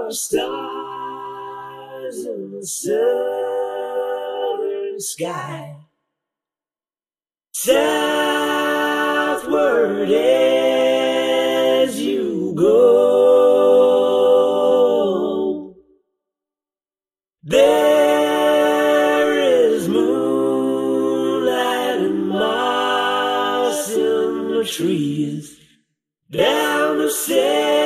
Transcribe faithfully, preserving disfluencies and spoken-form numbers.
are stars in the southern sky. Southward as you go, there is moonlight and moss in the trees down the sand.